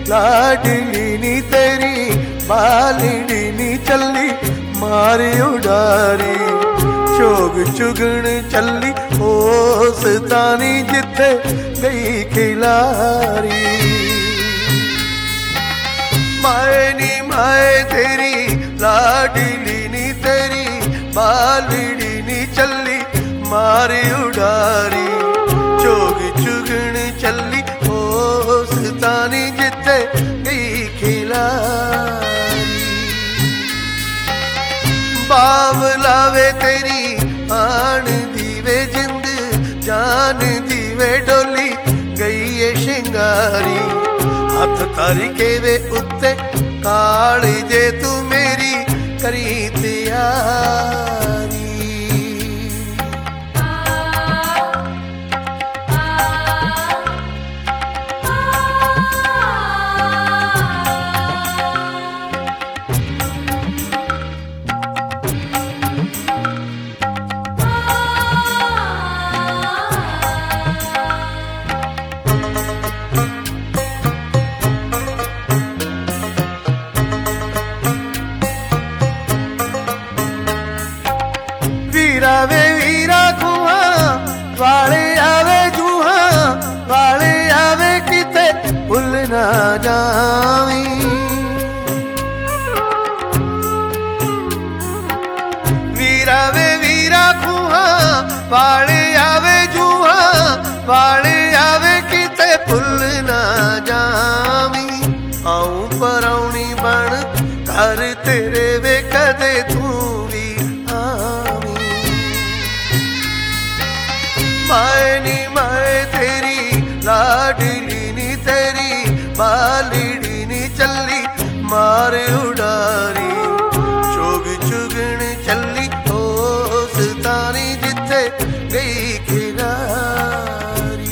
लाडली नी तेरी बालड़ी नी चली मारी उडारी चोग चुगण चली ओस तानी जिथे गई खिलारी माए नी माए तेरी लाडली नी तेरी बालड़ी नी चली मारी उडारी चोग चुगण चली ओस तानी जिथे गई खिलारी बावलावे तेरी आन दीवे जिंद जान दीवे डोली गई है शिंगारी हाथ तारी के वे उत्ते काली जे तू मेरी करी तैयारी वीरावे वीरा कुआ वाले आवे जूहा वाले आवे किते भुल ना जावी वीरावे वीरा कुआ वाले आवे जूहा वाले आवे किते भुल ना जावी आऊं परौनी बन घर तेरे वे कदे तू भी माए नी माए तेरी लाडली नी तेरी बालड़ी नी चली मार उडारी चोग चुगण चली ओस तानी जिथे गई खिलारी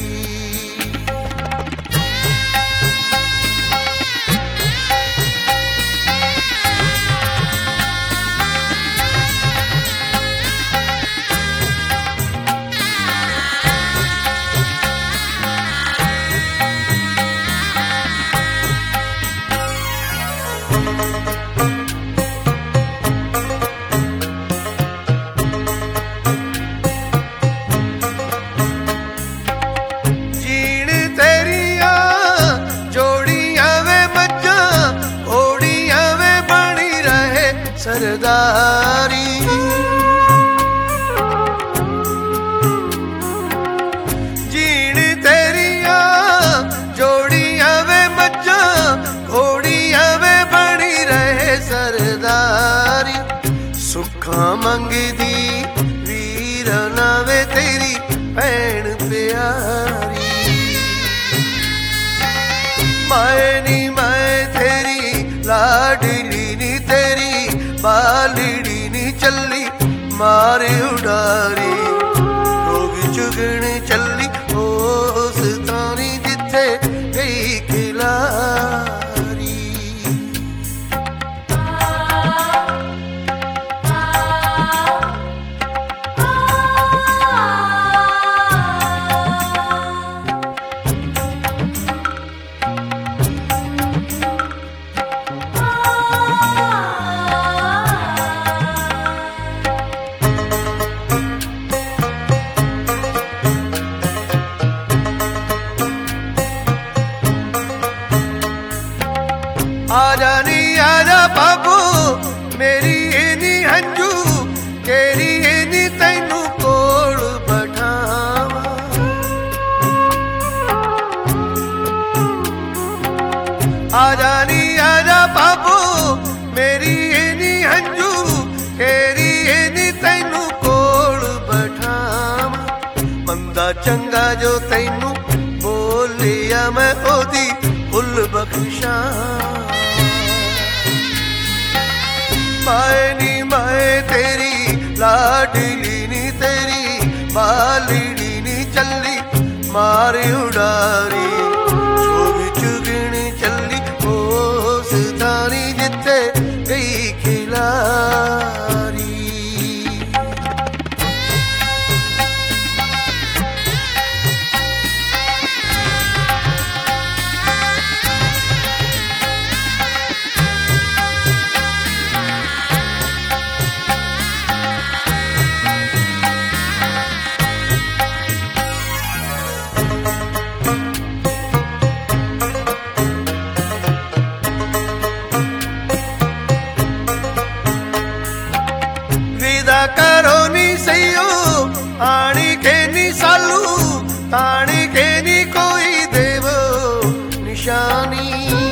सरदारी जीण तेरिया जोड़िया वे मज्जा घोड़िया वे बनी रहे सरदारी सुखा मंगदी वीर नावे तेरी भैन प्यारी माए नी माए तेरी लाडली नी तेरी बालड़ी नी चली मारे उडारी लोग चुगण चली ओस तानी जिथे गई खिलारी आजा नी आजा बाबू मेरी एनी हंजू तेरी एनी तैनू कोल बैठावा आजा नी आजा बाबू मेरी एनी हंजू तेरी एनी तैनू कोल बैठावा मंदा चंगा जो तैनू बोलिया मैं ओदी भुल बख्शा माए नी माए तेरी लाडली नी तेरी बालड़ी नी चली मारी उडारी चोग चुगण चली ओस तानी जिथे गई खिलारी विदा करो नी सैयो आनी के नी सालू तानी के नी कोई देवो निशानी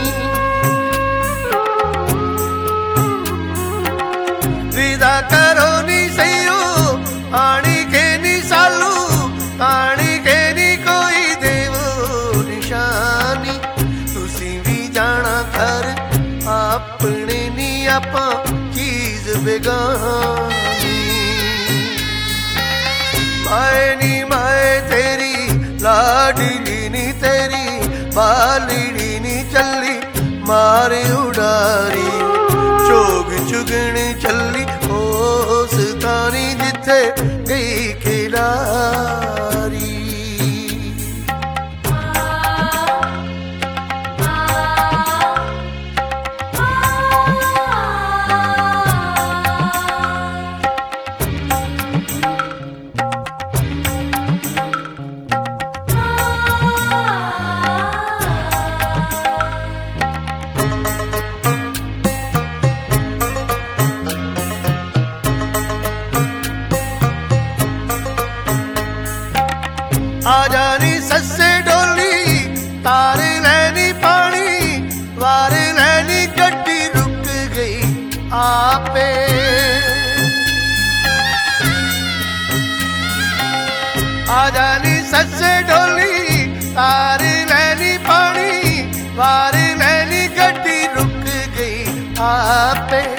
विदा करो नी सैयो आनी के नी सालू तानी के नी कोई देवो निशानी तुसी भी जाना घर अपने नी आपा चीज बेगानी माए तेरी लाडली नी तेरी बालड़ी नी चली मारे उडारी चोग चुगण चली होस तानी जिथे गई खिलारी आ जानी सस्से डोली तार लैनी पानी वार लैनी गड्डी रुक गई आपे आ जानी सस्से डोली तार लैनी पानी वार लैनी गड्डी रुक गई आपे